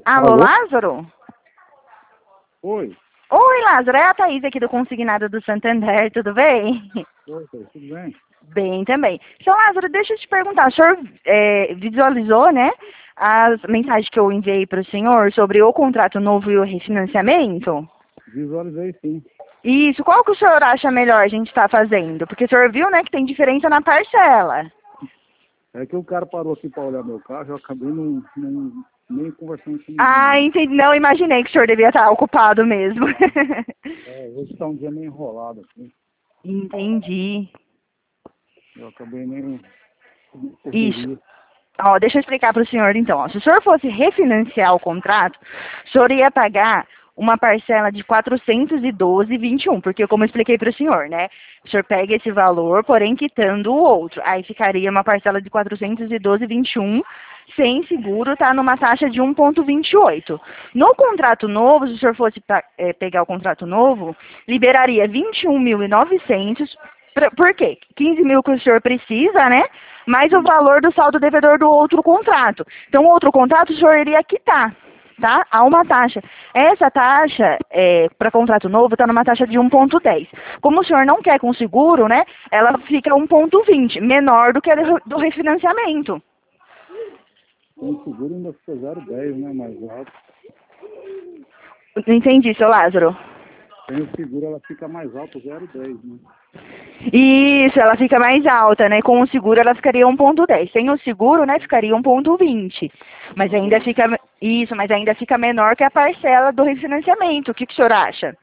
Alô, Alô? Lázaro? Oi. Oi, Lázaro, é a Thaís aqui do Consignado do Santander, tudo bem? Oi, tudo bem? Bem também. Seu Lázaro, deixa eu te perguntar, o senhor visualizou, né, as mensagens que eu enviei para o senhor sobre o contrato novo e o refinanciamento? Visualizei sim. Isso, qual que o senhor acha melhor a gente estar fazendo? Porque o senhor viu, né, que tem diferença na parcela. É que o cara parou aqui para olhar meu carro, eu acabei nem conversando com Ah, ninguém. entendi. Não, imaginei que o senhor devia estar ocupado mesmo. Hoje está um dia meio enrolado aqui. Entendi. Eu acabei nem Isso. correria. Ó, deixa eu explicar para o senhor então. Ó. Se o senhor fosse refinanciar o contrato, o senhor ia pagar uma parcela de 412,21, porque como eu expliquei para o senhor, né? O senhor pega esse valor, porém quitando o outro. Aí ficaria uma parcela de 412,21, sem seguro, tá numa taxa de 1,28. No contrato novo, se o senhor fosse pegar o contrato novo, liberaria 21.900. Por quê? 15 mil que o senhor precisa, né? Mais o Sim. valor do saldo devedor do outro contrato. Então, o outro contrato o senhor iria quitar, tá? Há uma taxa. Essa taxa, para contrato novo, está numa taxa de 1,10. Como o senhor não quer com seguro, né? Ela fica 1,20, menor do que a do refinanciamento. Com seguro ainda fica 0,10, né? Mais alto. Não entendi, seu Lázaro. Sem o seguro ela fica mais alta, 0,10, né? Isso, ela fica mais alta, né? Com o seguro ela ficaria 1,10. Sem o seguro, né, ficaria 1,20. Mas ainda Ah, fica isso, mas ainda fica menor que a parcela do refinanciamento. O que o senhor acha?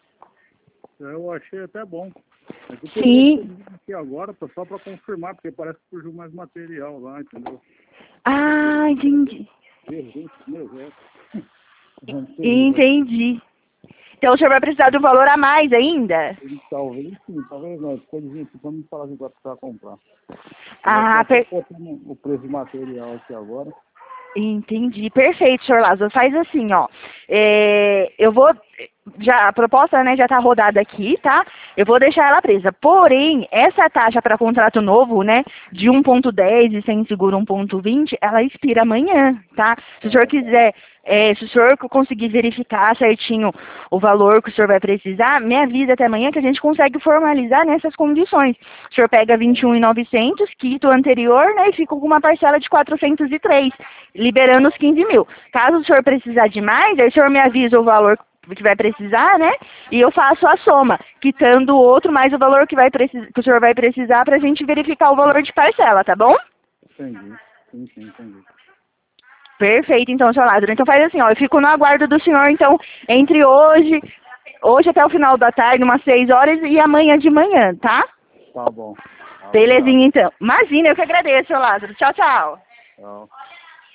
eu achei até bom. É que eu peguei esse Sim. livro aqui agora só para confirmar, porque parece que surgiu mais material lá, entendeu? Ah, entendi. Gente, meu Deus. Não sei, Entendi. Então o senhor vai precisar de um valor a mais ainda? talvez sim, talvez não. Coisinha aqui pra me falar que vai precisar comprar. Eu vou Ah, ficar só botando o preço de material aqui agora. entendi. Perfeito, senhor Lázaro. Faz assim, ó. Eu vou. Já, a proposta, né, já está rodada aqui, tá? Eu vou deixar ela presa. Porém, essa taxa para contrato novo, né, de 1,10 e sem seguro 1,20, ela expira amanhã, tá? Se o senhor Ah, tá. quiser, se o senhor conseguir verificar certinho o valor que o senhor vai precisar, me avisa até amanhã que a gente consegue formalizar nessas condições. O senhor pega 21.900, quita o anterior, né, e fica com uma parcela de 403, liberando os 15 mil. Caso o senhor precisar de mais, aí o senhor me avisa o valor que vai precisar, né? E eu faço a soma, quitando o outro mais o valor que que o senhor vai precisar para a gente verificar o valor de parcela, tá bom? Entendi. Sim, entendi. Perfeito, então, seu Lázaro. Então faz assim, ó, eu fico no aguardo do senhor, então, entre hoje até o final da tarde, umas 6 horas, e amanhã de manhã, tá? Tá bom. Tá, obrigado. Belezinha, então. Imagina, eu que agradeço, seu Lázaro. Tchau, tchau. Tchau.